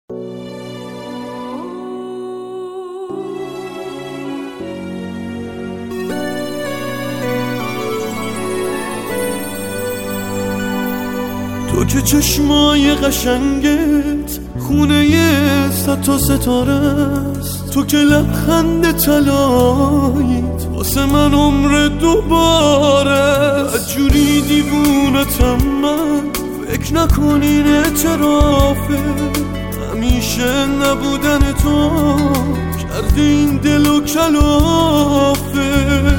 تو که چشمای قشنگت خونه صد تا ستاره است، تو که لبخند طلاییت واسه من عمر دوباره. جوری دیوونتم من فکر نکنین اعترافه، همیشه نبودن تو کرده این دل و کلافه.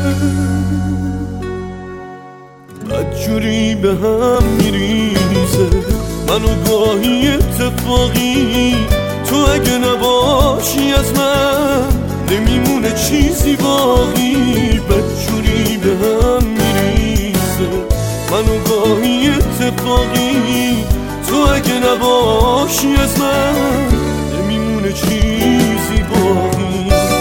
بدجوری به هم میریزه منو گاهی اتفاقی، تو اگه نباشی از من نمیمونه چیزی باقی. بدجوری به هم میریزه منو گاهی اتفاقی، تو اگه نباشی از من نمیمونه چیزی باقی.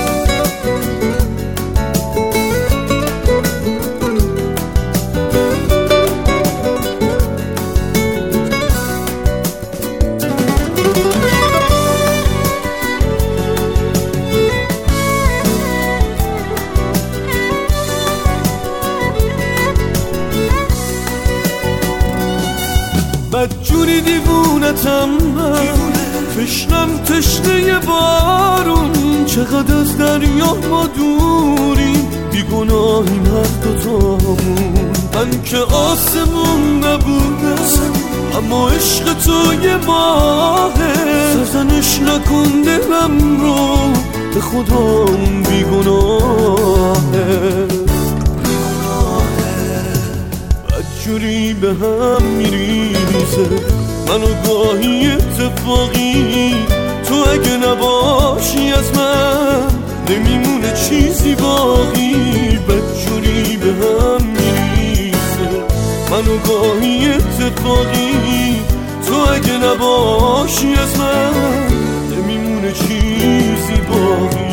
بدجوری دیوونتم من، تشنم تشنه بارون، چقدر از دریا ما دوریم، بیگناهیم هر دوتامون. من که آسمون نبودم اما عشق تو یه ماهه، سرزنش نکن دلم رو به خودم بیگناهه. بدجوری به هم میریزه منو گاهی اتفاقی، تو اگه نباشی از من نمیمونه چیزی باقی. بدجوری به هم میریزه منو گاهی اتفاقی، تو اگه نباشی از من نمیمونه چیزی باقی.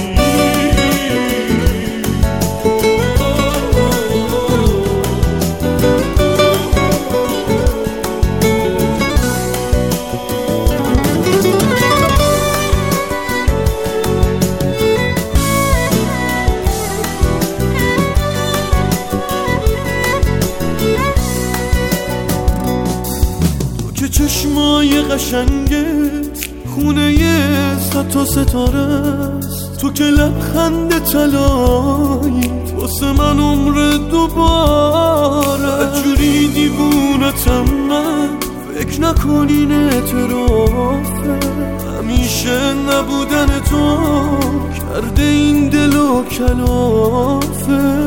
چشمای قشنگت خونه صد تا ستاره است، تو که لبخند طلاییت واسه من عمر دوباره. جوری دیوونتم من فکر نکنین اعترافه، همیشه نبودن تو کرده این دل و کلافه.